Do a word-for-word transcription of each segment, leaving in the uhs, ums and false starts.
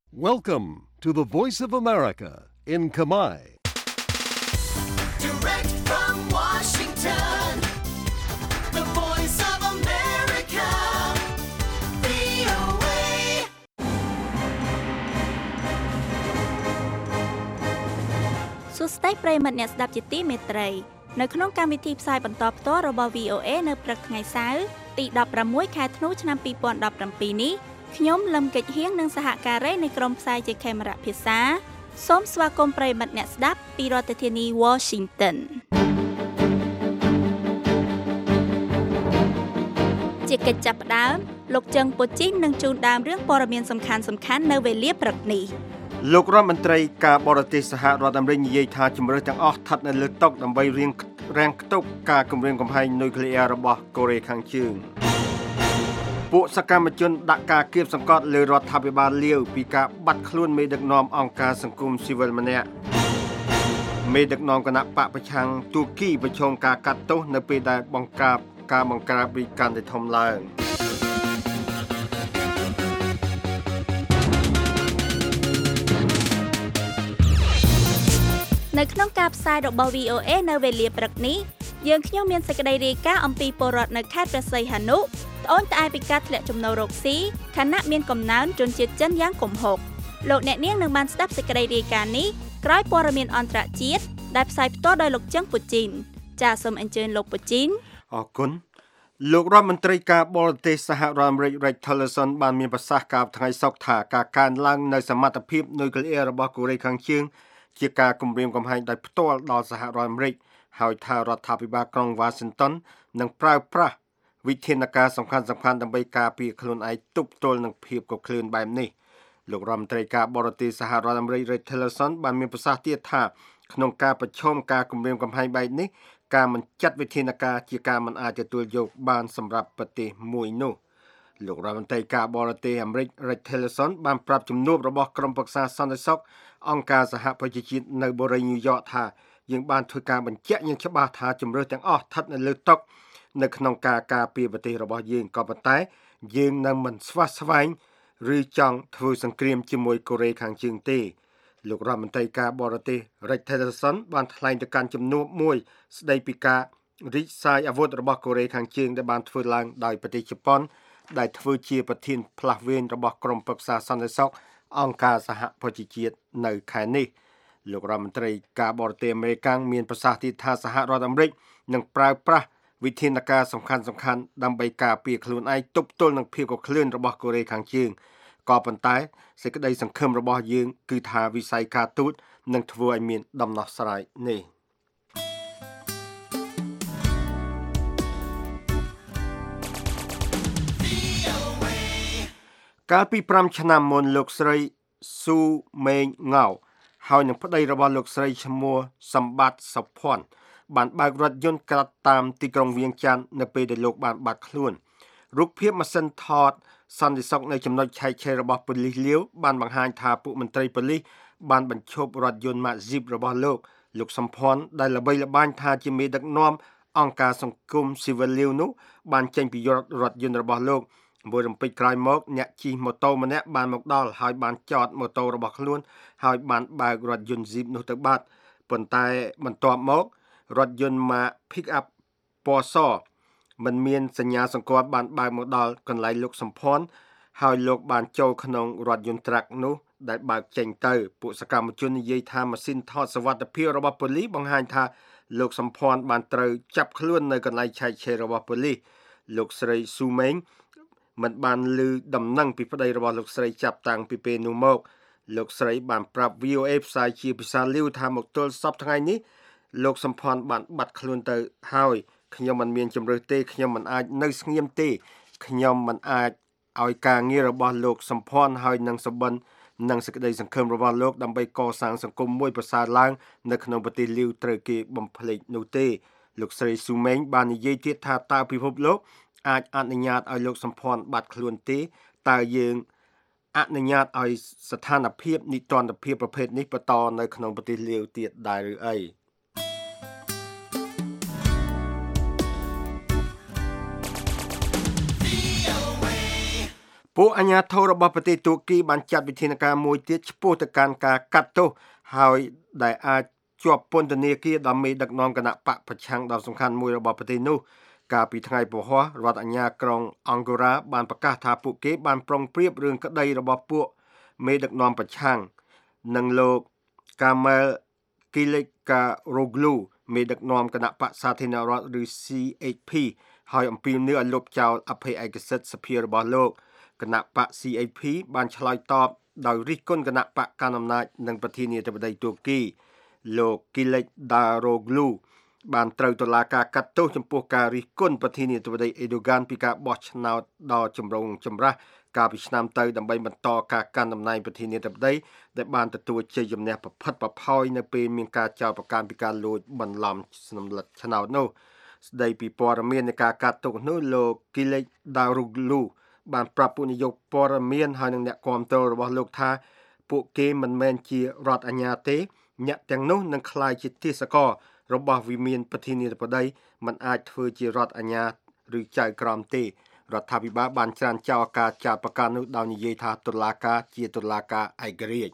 Welcome to the Voice of America in Khmer. Direct from Washington, the Voice of America, វី អូ เอ សួស្តីប្រិយមិត្តអ្នកស្ដាប់ជាទីមេត្រីនៅក្នុងកម្មវិធីផ្សាយបន្តផ្ទាល់របស់ វី អូ เอ នៅព្រឹកថ្ងៃសៅរ៍ទីដប់ប្រាំមួយខែធ្នូឆ្នាំពីរពាន់ដប់ប្រាំពីរនេះខ្ញុំលឹមកិច្ចហៀងនិងសហការីនៃក្រុមផ្សាយជាខេមរៈភាសាសូមស្វាគមន៍ប្រិយមិត្តអ្នកស្ដាប់ពីរដ្ឋធានី Washington ជាកិច្ចចាប់ផ្ដើមលោកជឹងពូជីននឹងជូនដើមរឿងព័ត៌មានសំខាន់ៗនៅវេលាព្រឹកនេះលោករដ្ឋមន្ត្រីការបរទេសសហរដ្ឋអាមេរិកនិយាយថាជំរឿសទាំងអស់ស្ថិតនៅលើតុដើម្បីរៀងរាំងខ្ទប់ការគម្រាមកំហែងនុយក្លេអ៊ែររបស់កូរ៉េខាងជើងពួកសកម្មជនដាក់ការគៀបសង្កត់លើរដ្ឋាភិបាលលាវពីការបាត់ខ្លួនមេដឹកនាំអង្គការសង្គមស៊ីវិលម្នាក់មេដឹកនាំគណៈបកប្រឆាំងទូគីប្រឈមការកាត់ទោសនៅពេលដែលបង្ក្រាបការបង្ក្រាបពីកាន់តែធំឡើងនៅក្នុងការផ្សាយរបស់ វី អូ เอ នៅវេលាព្រឹកនេះយើងខ្ញុំមានសេចក្តីរាយការណ៍អំពីពលរដ្ឋនៅខេត្តព្រះសីហនុត្អូញត្អែពីការធ្លាក់ចំណូលរកស៊ីខណៈមានកំណើនជនជាតិចិនយ៉ាងគំហុកលោកអ្នកនាងនឹងបានស្ដាប់សេចក្តីរាយការណ៍នេះក្រោយព័ត៌មានអន្តរជាតិដែលផ្សាយផ្ទាល់ដោយលោកជឹងពូជីនចាសសូមអញ្ជើញលោកពូជីនអរគុណលោករដ្ឋមន្ត្រីការបរទេសសហរដ្ឋអាមេរិក Rex Tillerson បានមានប្រសាសន៍កាលថ្ងៃសុក្រថាការកើនឡើងនៅសមត្ថភាពនុយក្លេអ៊ែររបស់កូរ៉េខាងជើងជាការគំរាមកំហែងដោយផ្ទាល់ដល់សហរដ្ឋអាមេរិកហើយថារដ្ឋាភិបាលក្រុង Washington នឹងប្រើប្រាស់វិធានការសំខាន់ៗដើម្បីការពារខ្លួនឯងទប់ទល់នឹងភាពកក្លឿនបែបនេះលោករដ្ឋមន្ត្រីការបរទេសសហរដ្ឋអាមេរិក Rex Tillerson បានមានប្រសាសន៍ទៀតថាក្នុងការប្រឈមការគំរាមកំហែងបែបនេះការមិនចាត់វិធានការជាការមិនអាចទទួលយកបានសម្រាប់ប្រទេសមួយនោះលោករដ្ឋមន្ត្រីការបរទេសអាមេរិក Rex Tillerson បានប្រាប់ជំនួបរបស់ក្រុមប្រឹក្សាសន្តិសុខអង្គការសហប្រជាជាតិនៅបូរីញូវយ៉កថាយើងបានធ្វើការបញ្ជាក់យ៉ាងច្បាស់ថាជំរឿសទាំងអស់ស្ថិតនៅលើតុនៅក្នុងការការពារប្រទេសរបស់យើងក៏ប៉ុន្តែយើងនឹងមិនស្វះស្វែងឬចង់ធ្វើសង្គ្រាមជាមួយកូរ៉េខាងជើងទេលោករដ្ឋមន្ត្រីការបរទេស Rex Tillerson បានថ្លែងទៅកាន់ជំនួបមួយស្ដីពីការរីកសាយអាវុធរបស់កូរ៉េខាងជើងដែលបានធ្វើឡើងដោយប្រទេសជប៉ុនដែលធ្វើជាប្រធានផ្លាស់វេនរបស់ក្រុមប្រឹក្សាសន្តិសុខអង្គការសហប្រជាជាតិនៅខែនេះលោករដ្ឋមន្ត្រីការបរទេសអាមេរិកមានប្រសាសន៍ទៀតថាសហរដ្ឋអាមេរិកនឹងប្រើប្រាស់វិធានការសំខាន់ៗដើម្បីការពារខ្លួនឯងទប់ទល់នឹងភាពកក្លឿនរបស់កូរ៉េខាងជើងក៏ប៉ុន្តែសេចក្តីសង្ឃឹមរបស់យើងគឺថាវិស័យការទូតនឹងធ្វើឲ្យមានដំណោះស្រាយនេះកាលពីប្រាំឆ្នាំមុនលោកស្រីស៊ូមេងង៉ៅហើយនឹងប្តីរបស់លោកស្រីឈ្មោះសម្បត្តិសុភ័ណ្ឌបានបើករថយន្តកាត់តាមទីក្រុងវៀងច័ន្ទនៅពេលដែលលោកបានបាត់ខ្លួនរូបភាពម៉ាស៊ីនថតសន្តិសុខនៅចំណុចឆែកឆេររបស់ប៉ូលីសលាវបានបង្ហាញថាពួកមន្ត្រីប៉ូលីសបានបញ្ឈប់រថយន្ត Mazip របស់លោកលោកសំភ័ណ្ឌដែលល្បីល្បាញថាជាមេដឹកនាំអង្គការសង្គមស៊ីវិលលាវនោះបានចេញពីរថយន្តរបស់លោកមួយរំពេចក្រោយមកអ្នកជិះម៉ូតូម្នាក់បានមកដល់ហើយបានចតម៉ូតូរបស់ខ្លួនហើយបានបើករថយន្ត Jeep នោះទៅបាត់ប៉ុន្តែបន្ទាប់មករថយន្ត Mazda Pick up ពណ៌សមិនមានសញ្ញាសម្គាល់បានបើកមកដល់កន្លែងលោកសំភ័ណ្ឌហើយលោកបានចូលក្នុងរថយន្តត្រាក់នោះដែលបើកចេញទៅពួកសកម្មជននិយាយថាម៉ាស៊ីនថតសុវត្ថិភាពរបស់ប៉ូលីសបង្ហាញថាលោកសំភ័ណ្ឌបានត្រូវចាប់ខ្លួននៅកន្លែងឆែកឆេររបស់ប៉ូលីសលោកស្រីស៊ូមេងមិនបានឮដំណឹងពីប្តីរបស់លោកស្រីចាប់តាំងពីពេលនោះមកលោកស្រីបានប្រាប់ វី អូ เอ ផ្សាយជាភាសាលាវថាមកទល់សប្តាហ៍ថ្ងៃនេះលោកសំភ័ណ្ឌបានបាត់ខ្លួនទៅហើយខ្ញុំមិនមានជំរឿសទេខ្ញុំមិនអាចនៅស្ងៀមទេខ្ញុំមិនអាចឲ្យការងាររបស់លោកសំភ័ណ្ឌហើយនឹងសម្បិននិងសេចក្តីសង្ឃឹមរបស់លោកដើម្បីកសាងសង្គមមួយប្រសើរឡើងនៅក្នុងប្រទេសលាវត្រូវគេបំភ្លេចនោះទេលោកស្រីស៊ូមេងបាននិយាយទៀតថាតើពិភពលោកអាចអនុញ្ញាតឲ្យលោកសំភ័ណ្ឌបាត់ខ្លួនទេតើយើងអនុញ្ញាតឲ្យស្ថានភាពនិទានភាពប្រភេទនេះបន្តនៅក្នុងប្រទេសលាវទៀតដែរឬអីពួកអាជ្ញាធររបស់ប្រទេសទួរគីបានចាត់វិធានការមួយទៀតឆ្ពោះទៅកាន់ការកាត់ទោសហើយដែលអាចជាប់ពន្ធនាគារដល់មេដឹកនាំគណៈបកប្រឆាំងដ៏សំខាន់មួយរបស់ប្រទេសនោះកាលពីថ្ងៃពហុរដ្ឋអាជ្ញាក្រុងអង្គរ៉ាបានប្រកាសថាពួកគេបានប្រុងប្រៀបរឿងក្តីរបស់ពួកមេដឹកនាំប្រឆាំងនិងលោកកាមែលគីលិការ៉ូហ្គ្លូមេដឹកនាំគណៈបកសាធារណរដ្ឋឬ C H P ហើយអំពាវនាវឲ្យលុបចោលអភ័យឯកសិទ្ធិសភារបស់លោកគណៈបក C H P បានឆ្លើយតបដោយរិះគន់គណៈបកកណ្ដាលអំណាចនិងប្រធានាធិបតីទួរគីលោកគីលិការ៉ូហ្គ្លូបានត្រូវតុលាការកាត់ទោសចំពោះការរិះគន់ប្រធានាធិបតីអេដូហ្គានពីការបោះឆ្នោតដ៏ចម្រូងចម្រាសកាលពីឆ្នាំទៅដើម្បីបន្តការកាន់តំណែងប្រធានាធិបតីដែលបានទទួលជ័យជំនះប្រផិតប្រផោយនៅពេលមានការចោទប្រកាន់ពីការលួចបន្លំសម្លឹកឆ្នោតនោះស្ដីពីព័ត៌មាននៃការកាត់ទោសនោះលោកគីលិការ៉ូហ្គ្លូបានប្រាប់ពួកនាយកព័ត៌មានហើយនិងអ្នកគាំទ្ររបស់លោកថាពួកគេមិនមែនជារដ្ឋអាជ្ញាទេអ្នកទាំងនោះនឹងក្លាយជាទាសកររបស់វិមានប្រធានាធិបតីមិនអាចធ្វើជារដ្ឋអាជ្ញាឬចៅក្រមទេរដ្ឋាភិបាលបានច្រានចោលការចោទប្រកាន់នោះដោយនិយាយថាតុលាការជាតុលាការឯករាជ្យ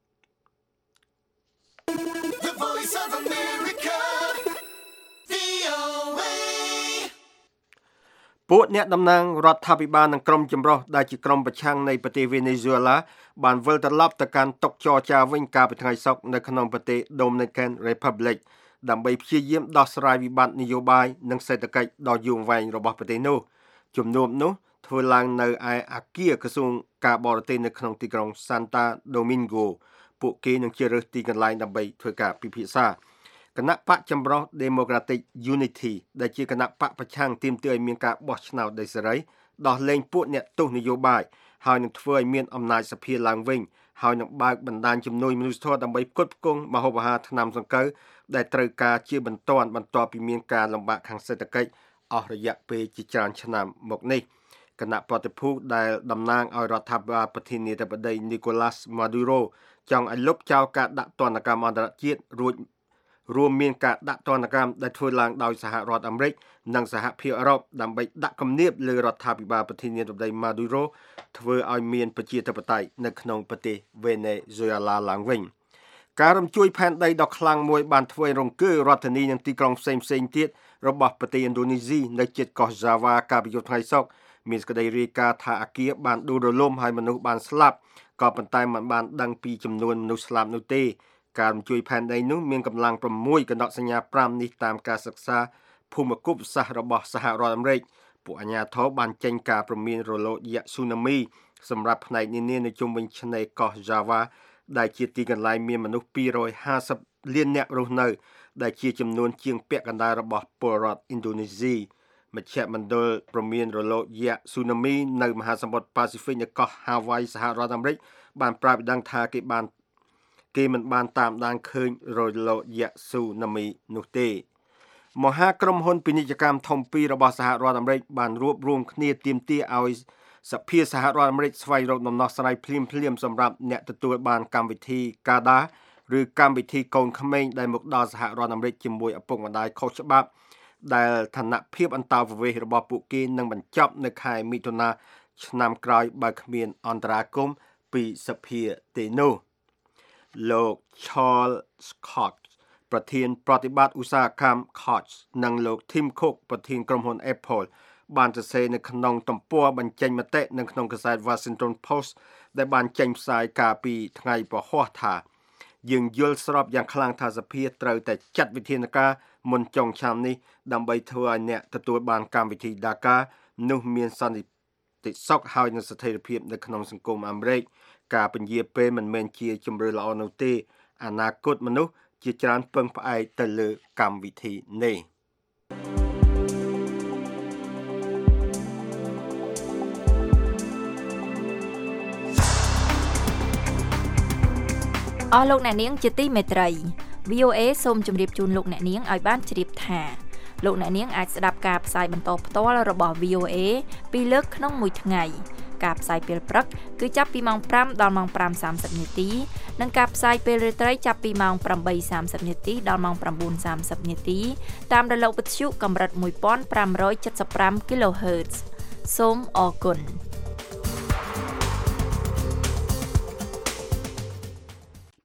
ពួកអ្នកតំណាងរដ្ឋាភិបាលនិងក្រុមចម្រុះដែលជាក្រុមប្រឆាំងនៃប្រទេសវេណេស៊ុយអេឡាបានវិលត្រឡប់ទៅកាន់តុចរចាវិញកាលពីថ្ងៃសុក្រនៅក្នុងប្រទេស Dominican Republic ដើម្បីព្យាយាមដោះស្រាយវិបត្តិនយោបាយនិងសេដ្ឋកិច្ចដ៏យូរអង្វែងរបស់ប្រទេសនោះជំនុំនោះធ្វើឡើងនៅឯអគារក្រសួងការបរទេសនៅក្នុងទីក្រុង Santa Domingo ពួកគេនឹងជ្រើសរើសទីកន្លែងដើម្បីធ្វើការពិភាក្សាគណៈបកចម្រុះ Democratic Unity ដែលជាគណៈបកប្រឆាំងទាមទារឲ្យមានការបោះឆ្នោតដោយសេរីដោះលែងពួកអ្នកទោសនយោបាយហើយនឹងធ្វើឲ្យមានអំណាចសភាឡើងវិញហើយនឹងបើកបណ្ដាញជំនួយមនុស្សធម៌ដើម្បីផ្គត់ផ្គង់ម្ហូបអាហារថ្នាំសង្កូវដែលត្រូវការជាបន្ទាន់បន្ទាប់ពីមានការលំបាកខាងសេដ្ឋកិច្ចអស់រយៈពេលជាច្រើនឆ្នាំមកនេះគណៈប្រតិភូដែលតំណាងឲ្យរដ្ឋាភិបាលប្រធានាធិបតី Nicolas Maduro ចង់ឲ្យលុបចោលការដាក់ទណ្ឌកម្មអន្តរជាតិរួចរួមមានការដាក់ទណ្ឌកម្មដែលធ្វើឡើងដោយសហរដ្ឋអាមេរិកនិងសហភាពអឺរ៉ុបដើម្បីដាក់គំនាបលើរដ្ឋាភិបាលប្រធានាធិបតី Maduro ធ្វើឲ្យមានប្រជាធិបតេយ្យនៅក្នុងប្រទេសវេណេស៊ុយអេឡាឡើងវិញការរំជួយផែនដីដ៏ខ្លាំងមួយបានធ្វើឲ្យរង្គើរដ្ឋធានីនិងទីក្រុងផ្សេងផ្សេងទៀតរបស់ប្រទេសឥណ្ឌូនេស៊ីនៅជិតកោះ Java កាលពីយប់ថ្ងៃសុក្រមានសេចក្តីរាយការណ៍ថាអគារបានដួលរលំហើយមនុស្សបានស្លាប់ក៏ប៉ុន្តែមិនបានដឹងពីចំនួនមនុស្សស្លាប់នោះទេការរំជួយផែនដីនោះមានកម្លាំង៦កណ្ដកសញ្ញាប្រាំនេះតាមការសិក្សាភូមិគប់សាស្ត្ររបស់សហរដ្ឋអាមេរិកពួកអាជ្ញាធរបានចេញការព្រមានរលកយក្សស៊ូណាមីសម្រាប់ផ្នែកនានានៅជុំវិញឆ្នេរកោះ Java ដែលជាទីកន្លែងមានមនុស្សពីររយហាសិបលាននាក់រស់នៅដែលជាចំនួនជាងពាក់កណ្ដាលរបស់ពលរដ្ឋឥណ្ឌូនេស៊ីមជ្ឈមណ្ឌលព្រមានរលកយក្សស៊ូណាមីនៅមហាសមុទ្រប៉ាស៊ីហ្វិកនៅកោះ Hawaii សហរដ្ឋអាមេរិកបានប្រាប់ដឹងថាគេបានគេមិនបានតាមដានឃើញរលកយក្សស៊ូណាមីនោះទេមហាក្រុមហ៊ុនពាណិជ្ជកម្មធំពីររបស់សហរដ្ឋអាមេរិកបានរួបរวมគ្នាទាមទារឲ្យសភាសហរដ្ឋអាមេរិកស្វែងរកដំណោះស្រាយភ្លាមៗសម្រាប់អ្នកទទួលបានកម្មវិធីកាដាឬកម្មវិធីកូនក្មេងដែលមកដល់សហរដ្ឋអាមេរិកជាមួយឪពុកម្ដាយខុសច្បាប់ដែលឋានៈភាពអន្តោប្រវេសន៍របស់ពួកគេនឹងបញ្ចប់នៅខែមិថុនាឆ្នាំក្រោយបើគ្មានអន្តរាគមន៍ពីសភាទេនោះលោក Charles Koch ប្រធានប្រតិបត្តិឧស្សាហកម្ម Koch និងលោក Tim Cook ប្រធានក្រុមហ៊ុន Apple បានសរសេរនៅក្នុងទំព័របញ្ចេញមតិនៅក្នុងកាសែត Washington Post ដែលបានចេញផ្សាយកាលពីថ្ងៃពហុថាយើងយល់ស្របយ៉ាងខ្លាំងថាសភាត្រូវតែចាត់វិធានការមុនចុងឆ្នាំនេះដើម្បីធ្វើឲ្យអ្នកទទួលបានកម្មវិធី ដាកា នោះមានសន្តិសុខហើយនិងស្ថិរភាពនៅក្នុងសង្គមអាមេរិកការពន្យាពេលមិនមែនជាជំរឿនល្អនោះទេអនាគតមនុស្សជាច្រើនពឹងផ្អែកទៅលើកម្មវិធីនេះអស់លោកអ្នកនាងជាទីមេត្រី វី អូ เอ សូមជម្រាបជូនលោកអ្នកនាងឲ្យបានជ្រាបថាលោកអ្នកនាងអាចស្ដាប់ការផ្សាយបន្តផ្ទាល់របស់ វី អូ เอ ពីរលើកក្នុងមួយថ្ងៃការផ្សាយពេលព្រឹកគឺចាប់ពីម៉ោងប្រាំដល់ម៉ោងប្រាំសាមសិបនាទីនិងការផ្សាយពេលរាត្រីចាប់ពីម៉ោងប្រាំបីសាមសិបនាទីដល់ម៉ោងប្រាំបួនសាមសិបនាទីតាមរលកវិទ្យុកម្រិតមួយពាន់ប្រាំរយចិតសិបប្រាំ គីឡូហឺត សូមអរគុណ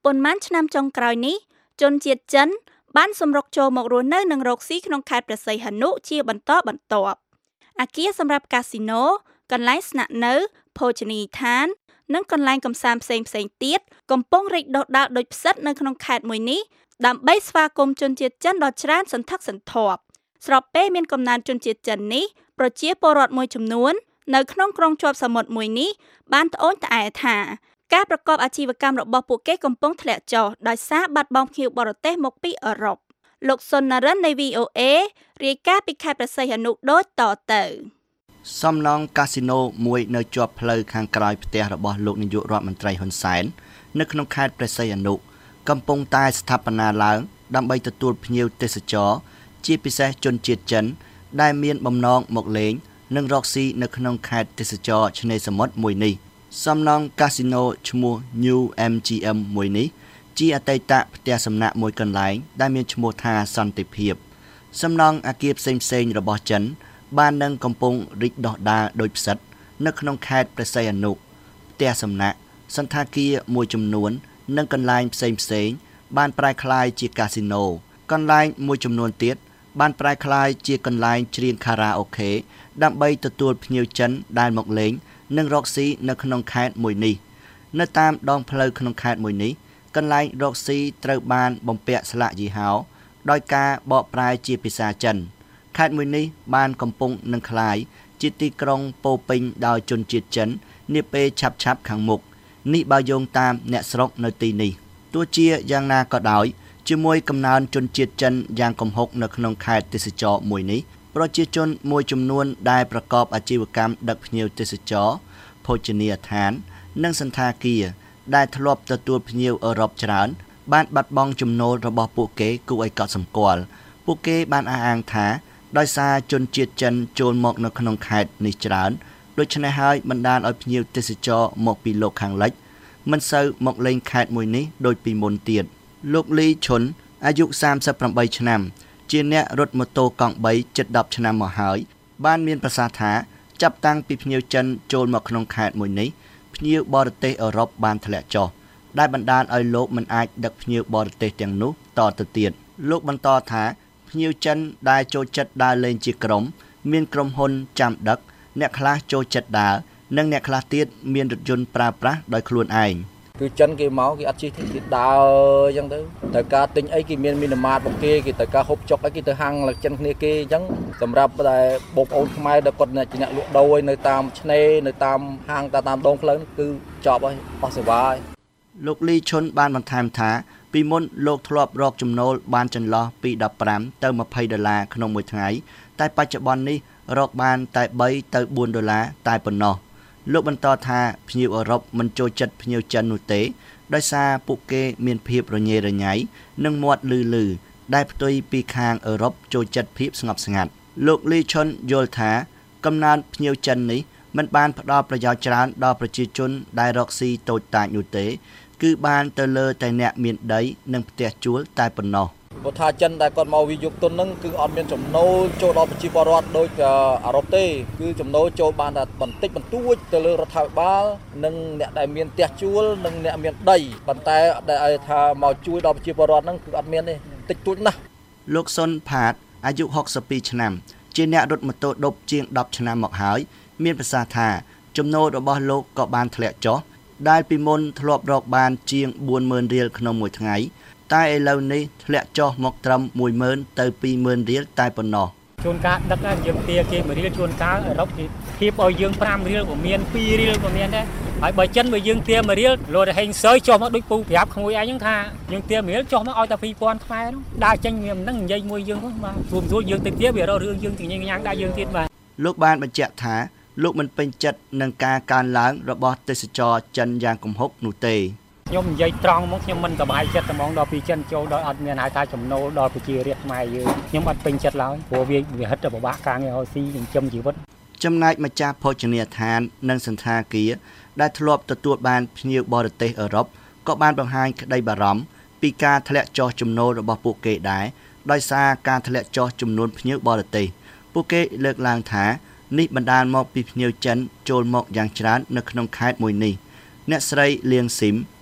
ប៉ុន្មានឆ្នាំចុងក្រោយនេះជនជាតិចិនបានសម្រុកចូលមករស់នៅនិងរកស៊ីក្នុងខេត្តព្រះសីហនុជាបន្តបន្ទាប់អគារសម្រាប់កាស៊ីណូកន្លែងស្នាក់នៅភោជនីយដ្ឋាននិងកន្លែងកម្សាន្តផ្សេងៗទៀតកំពុងរីកដុះដាលដូចផ្សិតនៅក្នុងខេត្តមួយនេះដើម្បីស្វាគមន៍ជនជាតិចិនដ៏ច្រើនសន្ធឹកសន្ធាប់ស្របពេលមានកំណើនជនជាតិចិននេះប្រជាពលរដ្ឋមួយចំនួននៅក្នុងក្រុងជាប់សមុទ្រមួយនេះបានត្អូញត្អែថាការប្រកបអាជីវកម្មរបស់ពួកគេកំពុងធ្លាក់ចុះដោយសារបាត់បង់ភ្ញៀវបរទេសមកពីអឺរ៉ុបលោកសុននរិននៃ វី អូ អេ រាយការណ៍ពីខេត្តព្រះសីហនុដូចតទៅសំណង់កាស៊ីណូមួយនៅជាប់ផ្លូវខាងក្រោយផ្ទះរបស់លោកនាយករដ្ឋមន្ត្រីហ៊ុនសែននៅក្នុងខេត្តព្រះសីហនុកំពុងតែស្ថាបនាឡើងដើម្បីទទួលភ្ញៀវទេសចរជាពិសេសជនជាតិចិនដែលមានបំណងមកលេងនិងរកស៊ីនៅក្នុងខេត្តទេសចរឆ្នេរសមុទ្រមួយនេះសំណង់កាស៊ីណូឈ្មោះ New អេម ជី អេម មួយនេះជាអតីតផ្ទះសំណាក់មួយកន្លែងដែលមានឈ្មោះថាសន្តិភាពសំណង់អគារផ្សេងៗរបស់ចិនបាននឹងកំពុងរីកដុះដាលដោយផ្សិតនៅក្នុងខេត្តព្រះសីហនុផ្ទះសំណាក់សន្តាគារមួយចំនួននិងកន្លែងផ្សេងៗបានប្រែក្លាយជាកាស៊ីណូកន្លែងមួយចំនួនទៀតបានប្រែក្លាយជាកន្លែងច្រៀងខារ៉ាអូខេដើម្បីទទួលភ្ញៀវចិនដែលមកលេងនិងរកស៊ីនៅក្នុងខេត្តមួយនេះនៅតាមដងផ្លូវក្នុងខេត្តមួយនេះកន្លែងរកស៊ីត្រូវបានបំពាក់ស្លាកយីហោដោយការបកប្រែជាភាសាចិនខេត្តមួយនេះបានកំពុងនឹងក្លាយជាទីក្រុងពោពេញដោយជនជាតិចិននាពេលឆាប់ៗខាងមុខនេះបើយោងតាមអ្នកស្រុកនៅទីនេះទោះជាយ៉ាងណាក៏ដោយជាមួយកំណើនជនជាតិចិនយ៉ាងគំហុកនៅក្នុងខេត្តទេសចរមួយនេះប្រជាជនមួយចំនួនដែលប្រកបអាជីវកម្មដឹកភ្ញៀវទេសចរភោជនីយដ្ឋាននិងសន្តាគារដែលធ្លាប់ទទួលភ្ញៀវអឺរ៉ុបច្រើនបានបាត់បង់ចំណូលរបស់ពួកគេគួរឲ្យកត់សម្គាល់ពួកគេបានអះអាងថាដោយសារជនជាតិចិនចូលមកនៅក្នុងខេត្តនេះច្រើនដូច្នេះហើយបណ្ដាលឲ្យភ្ញៀវទេសចរមកពីលោកខាងលិចមិនសូវមកលេងខេត្តមួយនេះដូចពីមុនទៀតលោកលីឈុនអាយុសាមសិបប្រាំបីឆ្នាំជាអ្នករត់ម៉ូតូកង់បីជិតដប់ឆ្នាំមកហើយបានមានប្រសាសន៍ថាចាប់តាំងពីភ្ញៀវចិនចូលមកក្នុងខេត្តមួយនេះភ្ញៀវបរទេសអឺរ៉ុបបានធ្លាក់ចុះដែលបណ្ដាលឲ្យលោកមិនអាចដឹកភ្ញៀវបរទេសទាំងនោះតទៅទៀតលោកបន្តថាភ្ញៀវចិនដែលចូលចិត្តដើរលេងជាក្រុមមានក្រុមហ៊ុនចាំដឹកអ្នកខ្លះចូលចិត្តដើរនិងអ្នកខ្លះទៀតមានរថយន្តប្រើប្រាស់ដោយខ្លួនឯងគឺចិនគេមកគេអត់ជិះទេគេដើរអញ្ចឹងទៅត្រូវការទិញអីគេមានមីនិម៉ាតរបស់គេគេត្រូវការហូបចុកអីគេទៅហាងចិនគ្នាគេអញ្ចឹងសម្រាប់តែបងប្អូនខ្មែរដែលគាត់ជាអ្នកលក់ដូរនៅតាមឆ្នេរនៅតាមហាងតាមដងផ្លូវគឺចប់ហើយអស់សេវាហើយលោកលីឈុនបានបន្ថែមថាពីមុនលោកធ្លាប់រកចំណូលបានចន្លោះពីដប់ប្រាំទៅម្ភៃដុល្លារក្នុងមួយថ្ងៃតែបច្ចុប្បន្ននេះរកបានតែបីទៅបួនដុល្លារតែប៉ុណ្ណោះលោកបន្តថាភ្ញៀវអឺរ៉ុបមិនចូលចិត្តភ្ញៀវចិននោះទេដោយសារពួកគេមានភាពរញ៉េរញ៉ៃនិងមាត់លឺលឺដែលផ្ទុយពីខាងអឺរ៉ុបចូលចិត្តភាពស្ងប់ស្ងាត់លោកលីឈុនយល់ថាកំណើនភ្ញៀវចិននេះមិនបានផ្ដល់ប្រយោជន៍ច្រើនដល់ប្រជាជនដែលរកស៊ីតូចតាចនោះទេគឺបានទៅលើតែអ្នកមានដីនិងផ្ទះជួលតែប៉ុណ្ណោះព្រោះថាចិនដែលគាត់មកវិនិយោគទុនហ្នឹងគឺអត់មានចំណូលចូលដល់ប្រជាពលរដ្ឋដូចអឺរ៉ុបទេគឺចំណូលចូលបានតែបន្តិចបន្តួចទៅលើរដ្ឋាភិបាលនិងអ្នកដែលមានផ្ទះជួលនិងអ្នកមានដីប៉ុន្តែដែលថាមកជួយដល់ប្រជាពលរដ្ឋហ្នឹងគឺអត់មានទេតិចតួចណាស់លោកសុនផាតអាយុហុកសិបពីរឆ្នាំជាអ្នករត់ម៉ូតូឌុបជាងដប់ឆ្នាំមកហើយមានប្រសាសន៍ថាចំណូលរបស់លោកក៏បានធ្លាក់ចុះដែលពីមុនធ្លាប់រកបានជាងបួនម៉ឺនរៀលក្នុងមួយថ្ងៃតែឥឡូវនេះធ្លាក់ចុះមកត្រឹមមួយម៉ឺនទៅពីរម៉ឺនរៀលតែប៉ុណ្ណោះជួនកាលដឹកយើងទាគេមួយរៀលជួនកាលអឺរ៉ុបគេធៀបឲ្យយើងប្រាំរៀលក៏មានពីររៀលក៏មានដែរហើយបើចិនបើយើងទាមួយរៀលលោតែហេងសើចុះមកដូចពូប្រាប់ក្មួយឯងហ្នឹងថាយើងទាមួយរៀលចុះមកឲ្យតែពីរពាន់ខ្មែរហ្នឹងដើរចេញវាមិនដឹងនិយាយមួយយើងហ្នឹងបាទព្រមស្រួលយើងទៅទាវារករឿងយើងទាំងញ៉ាំញ៉ាំដែរយើងទៀតបាទលោកបានបញ្ជាក់ថាលោកមិនពេញចិត្តនឹងការកើនឡើងរបស់ទេសចរចិនយ៉ាងគំហុកនោះទេខ្ញុំនិយាយត្រង់មកខ្ញុំមិនសប្បាយចិត្តតែហ្មងដល់ពីចិនចូលដល់អត់មានហៅថាចំណូលដល់ប្រជារាស្ត្រខ្មែរយើងខ្ញុំអត់ពេញចិត្តឡើយព្រោះវាវាហិតតែពិបាកការងារឲ្យស៊ីចិញ្ចឹមជីវិតចំណែកម្ចាស់ភោជនីយដ្ឋាននិងសន្តាគារដែលធ្លាប់ទទួលបានភ្ញៀវបរទេសអឺរ៉ុបក៏បានបង្ហាញក្តីបារម្ភពីការធ្លាក់ចុះចំណូលរបស់ពួកគេដែរដោយសារការធ្លាក់ចុះចំនួនភ្ញៀវបរទេសពួកគេលើកឡើងថានេះបណ្ដាលមកពីភ្ញៀវចិនចូលមកយ៉ាងច្រើននៅក្នុងខេត្តមួយនេះអ្នកស្រីលៀងស៊ីម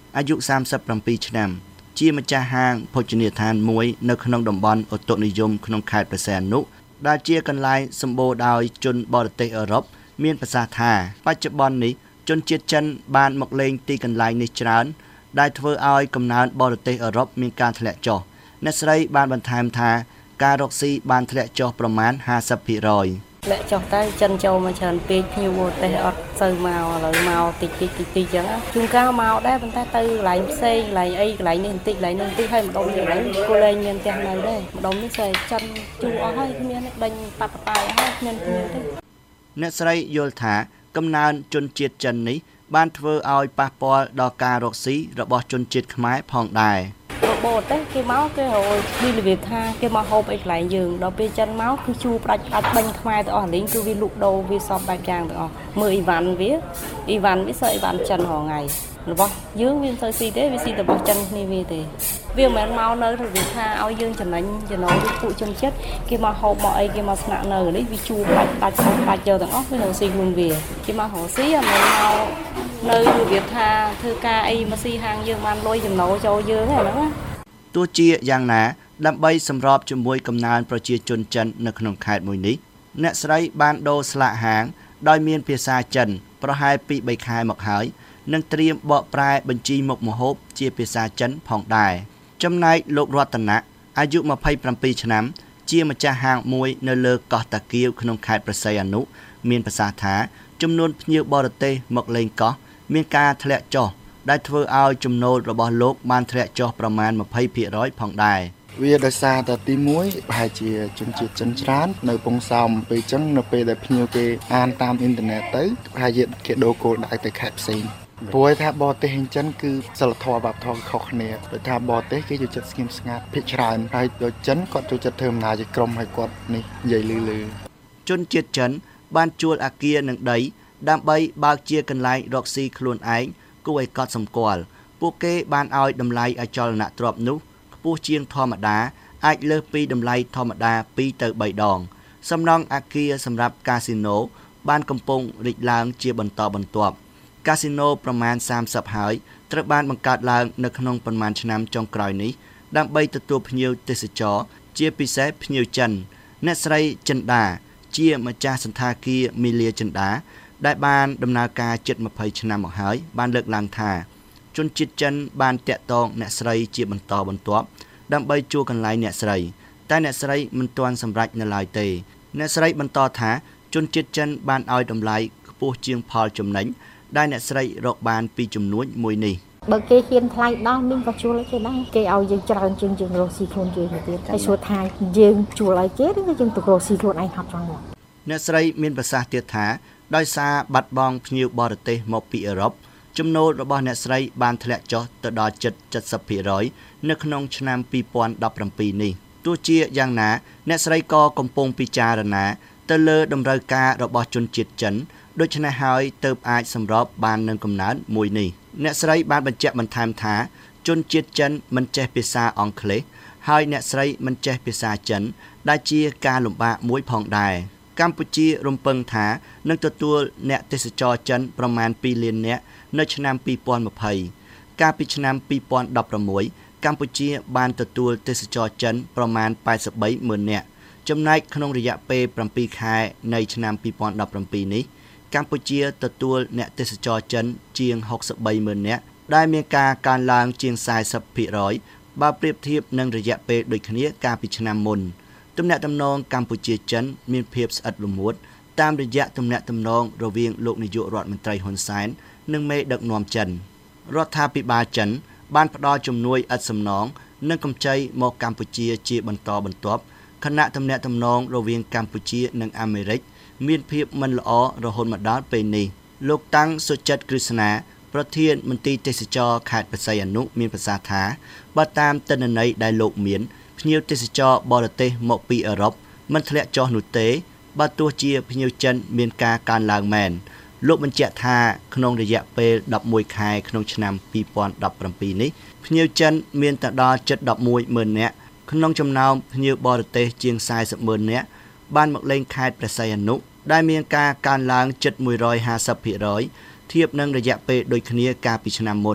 អាយុសាមសិបប្រាំពីរឆ្នាំជាម្ចាស់ហាងភោជនីយដ្ឋានមួយនៅក្នុងតំបន់ឧតុនិយមក្នុងខេត្តព្រះសីហនុដែលជាកន្លែងសម្បូរដោយជនបរទេសអឺរ៉ុបមានប្រសាសន៍ថាបច្ចុប្បន្ននេះជនជាតិចិនបានមកលេងទីកន្លែងនេះច្រើនដែលធ្វើឲ្យកំណើនបរទេសអឺរ៉ុបមានការធ្លាក់ចុះអ្នកស្រីបានបន្ថែមថាការរកស៊ីបានធ្លាក់ចុះប្រមាណ ห้าสิบភាគរយធ្លាក់ចុះទៅចិនចូលមកច្រើនពេកភ្ញៀវបរទេសអត់សូវមកឥឡូវមកតិចតិចតិចតិចចឹងជួនកាលមកដែរប៉ុន្តែទៅកន្លែងផ្សេងកន្លែងអីកន្លែងនេះបន្តិចកន្លែងនេះបន្តិចហើយម្ដុំនេះហ្នឹងគូលែងមានផ្ទះនៅដែរម្ដុំនេះស្អីចិនជួអស់ហើយគ្មានដេញប៉ាត់ប៉ាយអស់ហើយគ្មានគ្មានទេអ្នកស្រីយល់ថាកំណើនជនជាតិចិននេះបានធ្វើឲ្យប៉ះពាល់ដល់ការរកស៊ីរបស់ជនជាតិខ្មែរផងដែរបរទេសគេមកគេរយវិលវាថាគេមកហូបអីកន្លែងយើងដល់ពេលចិនមកគឺជួផ្ដាច់ផ្ដាច់បាញ់ខ្មែរទៅអស់លេងគឺវាលុកដោវាសពបែបយ៉ាងទាំងអស់មើលអីវ៉ាន់វាអីវ៉ាន់វាសើអីវ៉ាន់ចិនរងថ្ងៃរបស់យើងវាមិនសូវស៊ីទេវាស៊ីតែរបស់ចិនគ្នាវាទេវាមិនមែនមកនៅវាថាឲ្យយើងចំណេញចំណូលពីពួកជនជាតិគេមកហូបមកអីគេមកស្នាក់នៅនេះវាជួផ្ដាច់ផ្ដាច់ផ្ដាច់យកទាំងអស់វានឹងស៊ីខ្លួនវាគេមករកស៊ីអាមិនមកនៅរបៀបថាធ្វើការអីមកស៊ីហាងយើងបានលុយចំណូលចូលយើងហ្នឹងណាទោះជាយ៉ាងណាដើម្បីសម្របជាមួយកំណើនប្រជាជនចិននៅក្នុងខេត្តមួយនេះអ្នកស្រីបានដូរស្លាកហាងដោយមានភាសាចិនប្រហែលពីរបីខែមកហើយនិងត្រៀមបកប្រែបញ្ជីមុខម្ហូបជាភាសាចិនផងដែរចំណែកលោករតនៈអាយុម្ភៃប្រាំពីរឆ្នាំជាម្ចាស់ហាងមួយនៅលើកោះតាគៀវក្នុងខេត្តព្រះសីហនុមានប្រសាសន៍ថាចំនួនភ្ញៀវបរទេសមកលេងកោះមានការធ្លាក់ចុះដែលធ្វើឲ្យចំណូលរបស់លោកបានធ្លាក់ចុះប្រមាណ ยี่สิบភាគរយ ផងដែរវាដោយសារតែទីមួយប្រហែលជាជនជាតិចិនច្រើននៅពងសោមពេលអញ្ចឹងនៅពេលដែលភ្ញៀវគេអានតាមអ៊ីនធឺណិតទៅប្រហែលជាគេដូរគោលដៅទៅខេត្តផ្សេងព្រោះថាបរទេសចិនគឺសិលធម៌បាបធម៌ខុសគ្នាដោយថាបរទេសគេចូលចិត្តស្ងៀមស្ងាត់ភាគច្រើនហើយដូចចិនគាត់ចូលចិត្តធ្វើដំណើរជាក្រុមហើយគាត់នេះនិយាយលឺលឺជនជាតិចិនបានជួលអគារនិងដីដើម្បីបើកជាកន្លែងរកស៊ីខ្លួនឯងគួរឲ្យកត់សម្គាល់ពួកគេបានឲ្យតម្លៃអចលនទ្រព្យនោះខ្ពស់ជាងធម្មតាអាចលើសពីតម្លៃធម្មតាពីរទៅបីដងសំណង់អគារសម្រាប់កាស៊ីណូបានកំពុងរីកឡើងជាបន្តបន្ទាប់កាស៊ីណូប្រមាណសាមសិបហើយត្រូវបានបង្កើតឡើងនៅក្នុងប៉ុន្មានឆ្នាំចុងក្រោយនេះដើម្បីទទួលភ្ញៀវទេសចរជាពិសេសភ្ញៀវចិនអ្នកស្រីចិន្តាជាម្ចាស់សន្តាគារមីលាចិន្តាដែលបានដំណើរការជិតยี่สิบឆ្នាំមកហើយបានលើកឡើងថាជនជាតិចិនបានតាក់ទងអ្នកស្រីជាបន្តបន្ទាប់ដើម្បីជួលកន្លែងអ្នកស្រីតែអ្នកស្រីមិនទាន់សម្រេចនៅឡើយទេអ្នកស្រីបន្តថាជនជាតិចិនបានឲ្យតម្លៃខ្ពស់ជាងផលចំណេញដែលអ្នកស្រីរកបានពីចំនួនមួយនេះបើគេហ៊ានថ្លៃដល់មីងក៏ជួលឲ្យគេដែរគេឲ្យយើងច្រើនជាងយើងរកស៊ីខ្លួនយើងទៅទៀតហើយសួរថាយើងជួលឲ្យគេឬក៏យើងទៅរកស៊ីខ្លួនឯងហត់ចង់មកអ្នកស្រីមានប្រសាសន៍ទៀតថាដោយសារបាត់បង់ភ្ញៀវបរទេសមកពីអឺរ៉ុបចំណូលរបស់អ្នកស្រីបានធ្លាក់ចុះទៅដល់ជិត เจ็ดสิบភាគរយ នៅក្នុងឆ្នាំยี่สิบสิบเจ็ดនេះទោះជាយ៉ាងណាអ្នកស្រីក៏កំពុងពិចារណាទៅលើតម្រូវការរបស់ជនជាតិចិនដូច្នេះហើយទើបអាចសម្របបាននឹងកំណើនមួយនេះអ្នកស្រីបានបញ្ជាក់បន្ថែមថាជនជាតិចិនមិនចេះភាសាអង់គ្លេសហើយអ្នកស្រីមិនចេះភាសាចិនដែលជាការលំបាកមួយផងដែរកម្ពុជារំពឹងថានឹងទទួលអ្នកទេសចរចិនប្រមាណពីរលាននាក់នៅឆ្នាំยี่สิบยี่สิบកាលពីឆ្នាំยี่สิบสิบหกកម្ពុជាបានទទួលទេសចរចិនប្រមាណแปดสิบสามหมื่นនាក់ចំណែកក្នុងរយៈពេលbảyខែនៃឆ្នាំยี่สิบสิบเจ็ดនេះកម្ពុជាទទួលអ្នកទេសចរចិនជាងหกสิบสามหมื่นនាក់ដែលមានការកើនឡើងជាងสี่สิบភាគរយបើប្រៀបធៀបនឹងរយៈពេលដូចគ្នាកាលពីឆ្នាំមុនទំនាក់ទំនងកម្ពុជាចិនមានភាពស្អិតរមួតតាមរយៈទំនាក់ទំនងរវាងលោកនាយករដ្ឋមន្ត្រីហ៊ុនសែននិងមេដឹកនាំចិនរដ្ឋាភិបាលចិនបានផ្ដល់ជំនួយឥតសំណងនិងកម្ចីមកកម្ពុជាជាបន្តបន្ទាប់ខណៈទំនាក់ទំនងរវាងកម្ពុជានិងអាមេរិកមានភាពមិនល្អរហូតមកដល់ពេលនេះលោកតាំងសុចិត្តគ្រឹស្ណាប្រធានមន្ទីរទេសចរខេត្តព្រះសីហនុមានប្រសាសន៍ថាបើតាមទិន្នន័យដែលលោកមានភ្ញៀវទេសចរបរទេសមកពីអឺរ៉ុបមិនធ្លាក់ចុះនោះទេបើទោះជាភ្ញៀវចិនមានការកើនឡើងមែនលោកបញ្ជាក់ថាក្នុងរយៈពេលដប់មួយខែក្នុងឆ្នាំยี่สิบสิบเจ็ดនេះភ្ញៀវចិនមានតែដល់ជិតដប់មួយម៉ឺននាក់ក្នុងចំណោមភ្ញៀវបរទេសជាងสี่สิบម៉ឺននាក់បានមកលេងខេត្តព្រះសីហនុដែលមានការកើនឡើងជិតមួយរយห้าสิบភាគរយធៀបនឹងរយៈពេលដូចគ្នាកាលពីឆ្នាំមុន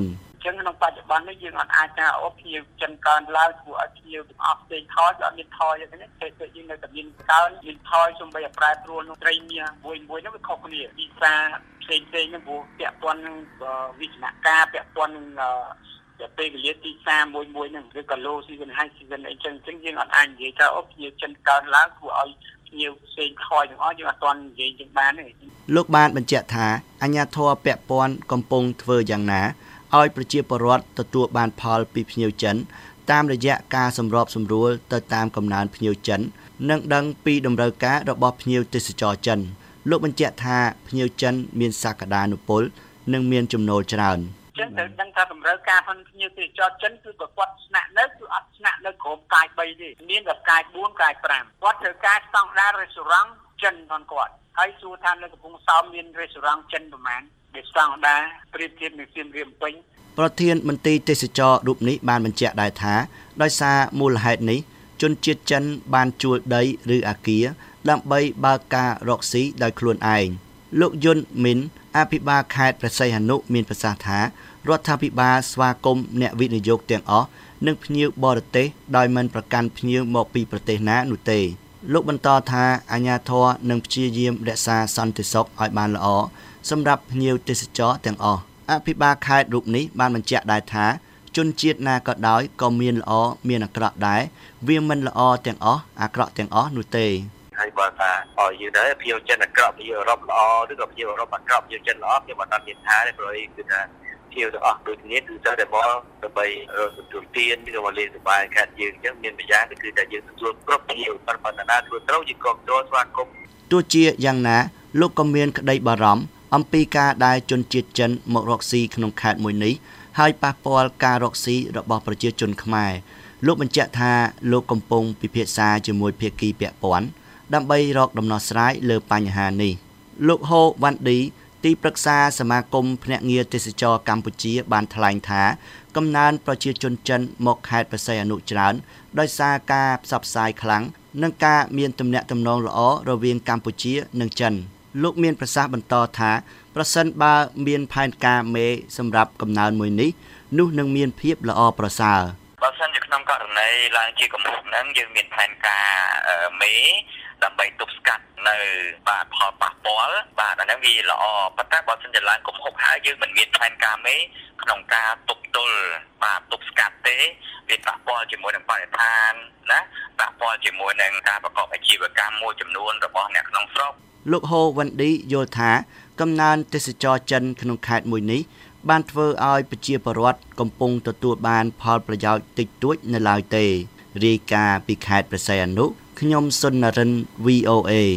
ចឹងក្នុងបច្ចុប្បន្ននេះយើងអត់អាចថាអូភ្ញៀវចិនកើនឡើងធ្វើឲ្យភ្ញៀវទាំងអស់ផ្សេងថយអត់មានថយទេណាតែតែយើងនៅតែមានកើនមានថយសូម្បីតែប្រែប្រួលក្នុងត្រីមានមួយមួយនោះវាខុសគ្នាវិសាផ្សេងផ្សេងហ្នឹងព្រោះពាក់ព័ន្ធនឹងវិជ្ជាការពាក់ព័ន្ធនឹងតែពេលវេលាទីផ្សារមួយមួយហ្នឹងឬក៏ low season high season អីចឹងចឹងយើងអត់អាចនិយាយថាអូភ្ញៀវចិនកើនឡើងធ្វើឲ្យភ្ញៀវផ្សេងថយទាំងអស់យើងអត់ទាន់និយាយចឹងបានទេលោកបានបញ្ជាក់ថាអាជ្ញាធរពាក់ព័ន្ធកំពុងធ្វើយ៉ាងណាឲ្យប្រជាពលរដ្ឋទទួលបានផលពីភ្ញៀវចិនតាមរយៈការសម្របសម្រួលទៅតាមកំណើនភ្ញៀវចិននិងដឹងពីតម្រូវការរបស់ភ្ញៀវទេសចរចិនលោកបញ្ជាក់ថាភ្ញៀវចិនមានសក្តានុពលនិងមានចំណូលច្រើនចឹងត្រូវដឹងថាតម្រូវការvonភ្ញៀវទេសចរចិនគឺប្រគាត់ស្នាក់នៅគឺអត់ស្នាក់នៅក្រុមកាយបីទេមានតែកាយបួនកាយប្រាំគាត់ត្រូវការស្តង់ដារ restaurant ចិនផងគាត់ហើយសួរថានៅកំពង់សោមមាន restaurant ចិនប្រមាណដែលស្តង់ដារប្រៀបធៀបនឹងសៀមរាបពេញប្រធានមន្ត្រីទេសចររូបនេះបានបញ្ជាក់ដែរថាដោយសារមូលហេតុនេះជនជាតិចិនបានជួលដីឬអាគារដើម្បីបើកការរកស៊ីដោយខ្លួនឯងលោកយុនមីនអភិបាលខេត្តព្រះសីហនុមានប្រសាសន៍ថារដ្ឋាភិបាលស្វាគមន៍អ្នកវិនិយោគទាំងអស់និងភ្ញៀវបរទេសដោយមិនប្រកាន់ភ្ញៀវមកពីប្រទេសណានោះទេលោកបន្តថាអាជ្ញាធរនឹងព្យាយាមរក្សាសន្តិសុខឲ្យបានល្អសម្រាប់ភ្ញៀវទេសចរទាំងអស់អភិបាលខេត្តរូបនេះបានបញ្ជាក់ដែរថាជនជាតិណាក៏ដោយក៏មានល្អមានអាក្រក់ដែរវាមិនល្អទាំងអស់អាក្រក់ទាំងអស់នោះទេហើយបើថាឲ្យយើងដែរភ្ញៀវចិនអាក្រក់ភ្ញៀវអឺរ៉ុបល្អឬក៏ភ្ញៀវអឺរ៉ុបអាក្រក់ភ្ញៀវចិនល្អខ្ញុំអត់មានថាទេព្រោះគឺថាភ្ញៀវទាំងអស់ដូចគ្នាគឺត្រូវតែមកដើម្បីទទួលទានឬក៏លេងសប្បាយខេត្តយើងអញ្ចឹងមានម្យ៉ាងគឺថាយើងទទួលគ្រប់ភ្ញៀវប៉ុន្តែណាធ្វើត្រូវយើងគ្រប់គ្រងស្វាគមន៍ទោះជាយ៉ាងណាលោកក៏មានក្តីបារម្ភអំពីការដែលជនជាតិចិនមករកស៊ីក្នុងខេត្តមួយនេះហើយប៉ះពាល់ការរកស៊ីរបស់ប្រជាជនខ្មែរលោកបញ្ជាក់ថាលោកកំពុងពិភាក្សាជាមួយភាគីពាក់ព័ន្ធដើម្បីរកដំណោះស្រាយលើបញ្ហានេះលោកហូវ៉ាន់ឌីទីប្រឹក្សាសមាគមភ្នាក់ងារទេសចរកម្ពុជាបានថ្លែងថាកំណើនប្រជាជនចិនមកខេត្តព្រះសីហនុច្រើនដោយសារការផ្សព្វផ្សាយខ្លាំងនិងការមានទំនាក់ទំនងល្អរវាងកម្ពុជានិងចិនលោកមានប្រសាសន៍បន្តថាប្រសិនបើមានផែនការមេសម្រាប់កំណើនមួយនេះនោះនឹងមានភាពល្អប្រសើរបើសិនជាក្នុងករណីឡើងជាកំហុសហ្នឹងយើងមានផែនការមេដើម្បីទប់ស្កាត់នៅបាទផលប៉ះពាល់បាទអាហ្នឹងវាល្អប៉ុន្តែបើសិនជាឡើងកំហុសហើយយើងមិនមានផែនការមេក្នុងការទប់ទល់បាទទប់ស្កាត់ទេវាប៉ះពាល់ជាមួយនឹងបរិស្ថានណាប៉ះពាល់ជាមួយនឹងការប្រកបអាជីវកម្មមួយចំនួនរបស់អ្នកក្នុងស្រុកលោកហូវ៉ាន់ឌីយល់ថាកំណើនទេសចរចិនក្នុងខេត្តមួយនេះបានធ្វើឲ្យប្រជាពលរដ្ឋកំពុងទទួលបានផលប្រយោជន៍តិចតួចនៅឡើយទេរាយការណ៍ពីខេត្តព្រះសីហនុខ្ញុំសុននរិន វី អូ เอ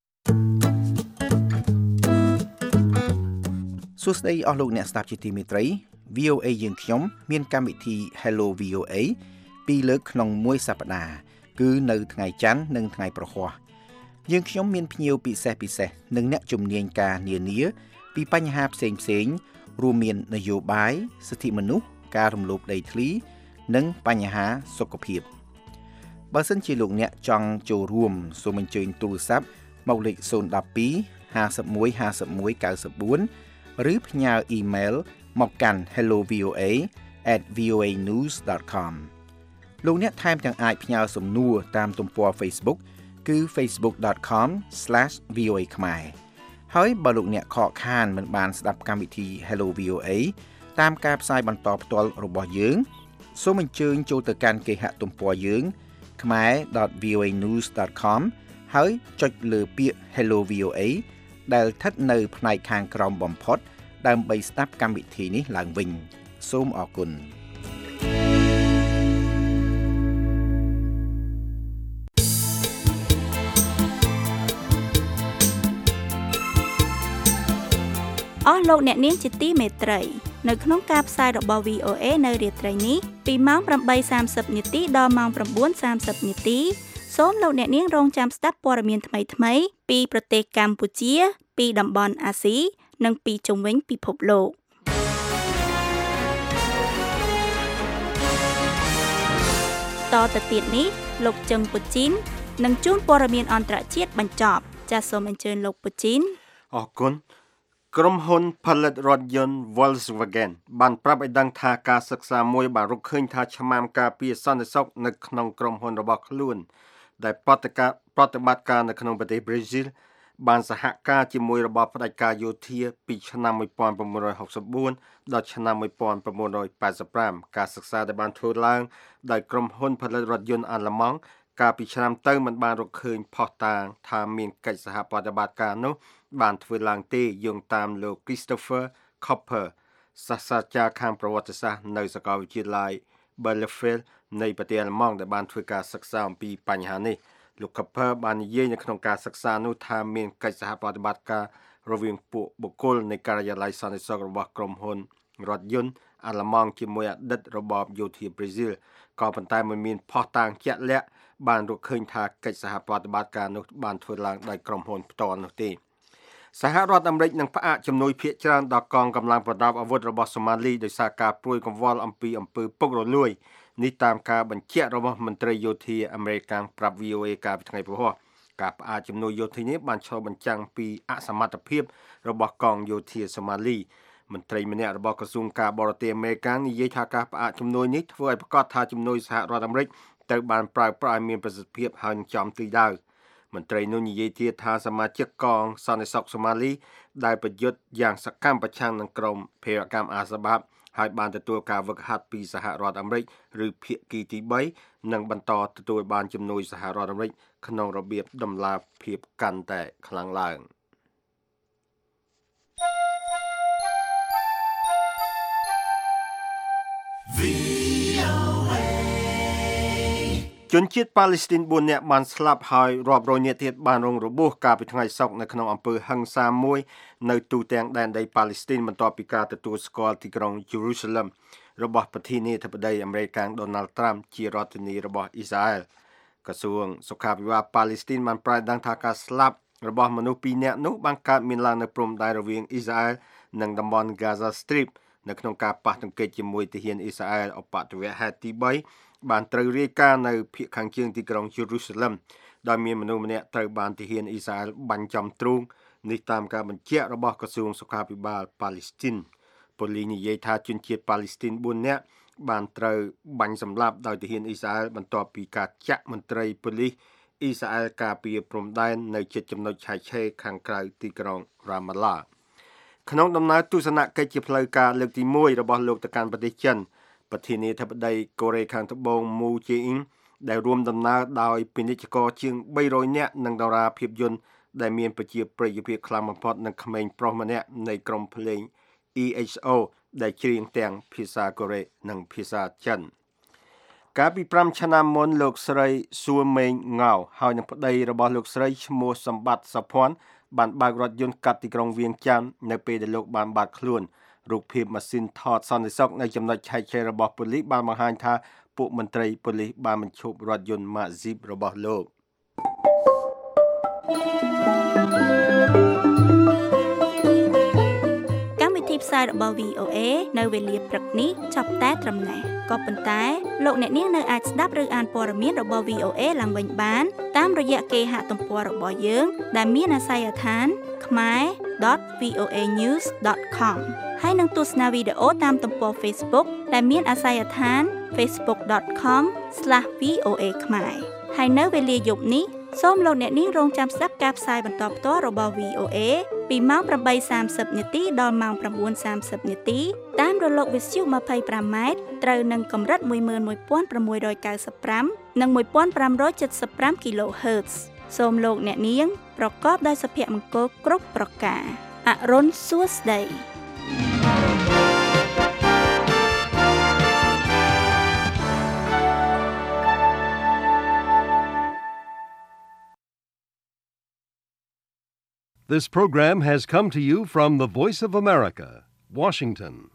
សួស្តីអស់លោកអ្នកស្ដាប់ជាទីមេត្រី វី អូ เอ យើងខ្ញុំមានកម្មវិធី Hello វី អូ เอ ពីរលើកក្នុងមួយសប្តាហ៍គឺនៅថ្ងៃច័ន្ទនិងថ្ងៃប្រហ័សយើងខ្ញុំមានភ្ញៀវពិសេសពិសេសនិងអ្នកជំនាញការនានាពីបញ្ហាផ្សេងផ្សេងរួមមាននយោបាយសិទ្ធិមនុស្សការរំលោភដីធ្លីនិងបញ្ហាសុខភាពបើសិនជាលោកអ្នកចង់ចូលរួមសូមអញ្ជើញទូរស័ព្ទមកលេខศูนย์ หนึ่ง สอง ห้า หนึ่ง ห้า หนึ่ง เก้า สี่ ឬផ្ញើអ៊ីមែលមកកាន់ hello v o a at v o a news dot com លោកអ្នកថែមទាំងអាចផ្ញើសំណួរតាមទំព័រ Facebook គឺ facebook dot com slash v o a ខ្មែរហើយបើលោកអ្នកខកខានមិនបានស្ដាប់កម្មវិធី Hello វី អូ เอ តាមការផ្សាយបន្តផ្ទាល់របស់យើងសូមអញ្ជើញចូលទៅកាន់គេហទំព័រយើង khmae dot v o a news dot com ហើយចុចលើពាក្យ Hello វី អូ เอ ដែលស្ថិតនៅផ្នែកខាងក្រោមបំផុតដើម្បីស្ដាប់កម្មវិធីនេះឡើងវិញសូមអរគុណអស់លោកអ្នកនាងជាទីមេត្រីនៅក្នុងការផ្សាយរបស់ វី អូ เอ នៅរាត្រីនេះពីម៉ោង ប្រាំបីសាមសិប នាទីដល់ម៉ោង ៩ សាមសិប នាទីសូមលោកអ្នកនាងរងចាំស្ដាប់ព័ត៌មានថ្មីៗពីប្រទេសកម្ពុជាពីតំបន់អាស៊ីនិងពីជុំវិញពិភពលោកតទៅទៀតនេះលោកជឹងពូជីននឹងជួនព័ត៌មានអន្តរជាតិបញ្ចប់ចាសសូមអញ្ជើញលោកពូជីនអរគុណក្រុមហ៊ុនផលិតរថយន្ត Volkswagen បានប្រាប់ឲ្យដឹងថាការសិក្សាមួយបានរកឃើញថាឆ្មាំការពារសន្តិសុខនៅក្នុងក្រុមហ៊ុនរបស់ខ្លួនដែលប្រតិការប្រតិបត្តិការនៅក្នុងប្រទេសប្រេស៊ីលបានសហការជាមួយរបបផ្ដាច់ការយោធាពីឆ្នាំnineteen sixty-fourដល់ឆ្នាំnineteen eighty-fiveការសិក្សាដែលបានធ្វើឡើងដោយក្រុមហ៊ុនផលិតរថយន្តអាល្លឺម៉ង់កាលពីឆ្នាំទៅមិនបានរកឃើញផុសតាងថាមានកិច្ចសហប្រតិបត្តិការនោះបានធ្វើឡើងទេយោងតាមលោក Christopher Copper សាស្ត្រាចារ្យខាងប្រវត្តិសាស្ត្រនៅសាកលវិទ្យាល័យ Bielefeld នៃប្រទេសអាល្លឺម៉ង់ដែលបានធ្វើការសិក្សាអំពីបញ្ហានេះលោក Copper បាននិយាយនៅក្នុងការសិក្សានោះថាមានកិច្ចសហប្រតិបត្តិការរវាងពួកបុគ្គលនៃការិយាល័យសន្តិសុខរបស់ក្រុមហ៊ុនរថយន្តអាល្លឺម៉ង់ជាមួយអតីតរបបយោធាប្រេស៊ីលក៏ប៉ុន្តែមិនមានផុសតាងជាក់លាក់បានរកឃើញថាកិច្ចសហប្រតិបត្តិការនោះបានធ្វើឡើងដោយក្រុមហ៊ុនផ្ទាល់នោះទេសហរដ្ឋអាមេរិកនឹងផ្អាកជំនួយភាគច្រើនដល់កងកម្លាំងប្រដាប់អាវុធរបស់សូម៉ាលីដោយសារការព្រួយកង្វល់អំពីអំពើពុករលួយនេះតាមការបញ្ជាក់របស់មន្ត្រីយោធាអាមេរិកប្រាប់ V O A កាលពីថ្ងៃព្រហស្បតិ៍ការផ្អាកជំនួយយោធានេះបានឆ្លុះបញ្ចាំងពីអសមត្ថភាពរបស់កងយោធាសូម៉ាលីមន្ត្រីម្នាក់របស់ក្រសួងការបរទេសអាមេរិកនិយាយថាការផ្អាកជំនួយនេះធ្វើឲ្យប្រកាសថាជំនួយសហរដ្ឋអាមេរិកត្រូវបានប្រើប្រាស់ឲ្យមានប្រសិទ្ធភាពហើយនឹងចំទិដៅមន្ត្រីនោះនិយាយទៀតថាសមាជិកកងសន្តិសុខសូម៉ាលីដែលប្រយុទ្ធយ៉ាងសកម្មប្រឆាំងនឹងក្រុមភេរវកម្មអាសាបាបហើយបានទទួលការវឹកហាត់ពីសហរដ្ឋអាមេរិកឬភាគីទី3និងបន្តទទួលបានជំនួយសហរដ្ឋអាមេរិកក្នុងរបៀបដំណាលភាពកាន់តែខ្លាំងឡើងជនជាតិប៉ាឡេស្ទីនfourនាក់បានស្លាប់ហើយរាប់រយនាក់ទៀតបានរងរបួសកាលពីថ្ងៃសុក្រនៅក្នុងអំពើហិង្សាមួយនៅទូទាំងដែនដីប៉ាឡេស្ទីនបន្ទាប់ពីការទទួលស្គាល់ទីក្រុង Jerusalem របស់ប្រធានាធិបតីអាមេរិក Donald Trump ជារដ្ឋធានីរបស់អ៊ីស្រាអែលក្រសួងសុខាភិបាលប៉ាឡេស្ទីនបានប្រកាសដឹងថាការស្លាប់របស់មនុស្សtwoនាក់នោះបានកើតមានឡើងនៅព្រំដែនរវាងអ៊ីស្រាអែលនិងតំបន់ Gaza Strip នៅក្នុងការប៉ះទង្គិចជាមួយទាហានអ៊ីស្រាអែលឧបទ្ទវហេតុទីthreeបានត្រូវរាយការណ៍នៅភាគខាងជើងទីក្រុង Jerusalem ដោយមានមនុស្សម្នាក់ត្រូវបានទាហានអ៊ីស្រាអែលបាញ់ចំទ្រូងនេះតាមការបញ្ជាក់របស់ក្រសួងសុខាភិបាលប៉ាឡេស្ទីនប៉ូលីសនិយាយថាជនជាតិប៉ាឡេស្ទីនfourនាក់បានត្រូវបាញ់សម្លាប់ដោយទាហានអ៊ីស្រាអែលបន្ទាប់ពីការចាក់មន្ត្រីប៉ូលីសអ៊ីស្រាអែលការពារព្រំដែននៅជិតចំណុចឆែកឆេរខាងក្រៅទីក្រុង Ramallah ក្នុងដំណើរទស្សនកិច្ចជាផ្លូវការលើកទីoneរបស់លោកទៅកាន់ប្រទេសចិនប្រធានាធិបតីកូរ៉េខាងត្បូង Moon Jae-in ដែលរួមដំណើរដោយពាណិជ្ជករជាងthree hundredនាក់និងតារាភាពយន្តដែលមានប្រជាប្រិយភាពខ្លាំងបំផុតនិងក្មេងប្រុសម្នាក់នៃក្រុមភ្លេង E X O ដែលច្រៀងទាំងភាសាកូរ៉េនិងភាសាចិនកាលពីfiveឆ្នាំមុនលោកស្រីសួរមេងង៉ៅហើយនឹងប្តីរបស់លោកស្រីឈ្មោះសម្បត្តិសុភ័ណ្ឌបានបើករថយន្តកាត់ទីក្រុងវៀងចាន់នៅពេលដែលលោកបានបាត់ខ្លួនរូបភាពម៉ាស៊ីនថតសន្តិសុខនៅចំណុចឆែកឆេររបស់ប៉ូលីសបានបង្ហាញថាពួកមន្ត្រីប៉ូលីសបានបញ្ឈប់រថយន្ត Mazda Jeep របស់លោកកម្មវិធីផ្សាយរបស់ V O A នៅវេលាព្រឹកនេះចាប់តែត្រឹមនេះក៏ប៉ុន្តែលោកអ្នកនាងនៅអាចស្ដាប់ឬអានព័ត៌មានរបស់ V O A ឡើងវិញបានតាមរយៈគេហទំព័ររបស់យើងដែលមានអាសយដ្ឋាន khmae dot voa news dot com ហើយនឹងទស្សនាវីដេអូតាមទំព័រ Facebook ដែលមានអាសយដ្ឋាន facebook dot com slash v o a khmae ហើយនៅវេលាយប់នេះសូមលោកអ្នកនាងរងចាំស្ដាប់ការផ្សាយបន្តផ្ទាល់របស់ V O A ពីម៉ោងeight thirtyនាទីដល់ម៉ោងnine thirtyនាទីតាមរលកវិទ្យុtwenty-fiveម៉ែត្រត្រូវនឹងកម្រិតone one six nine fiveនិងfifteen seventy-five គីឡូហឺត សូមលោកអ្នកនាងប្រកបដោយសុភមង្គលគ្រប់ប្រការអរុនសួស្តី This program has come to you from the Voice of America, Washington.